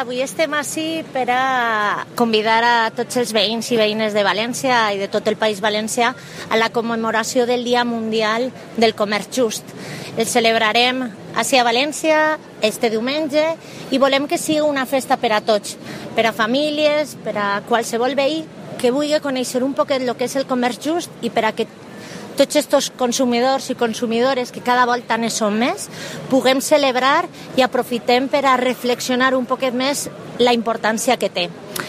avui estem ací per a convidar a tots els veïns i veïnes de València i de tot el País Valencià a la commemoració del Dia Mundial del Comerç Just. El celebrarem ací a València este diumenge i volem que sigui una festa per a tots, per a famílies, per a qualsevol veí que vulgui conèixer un poquet el que és el comerç just i per a que tots aquests consumidors i consumidores que cada volta ne són més, puguem celebrar i aprofitem per a reflexionar un poquet més la importància que té.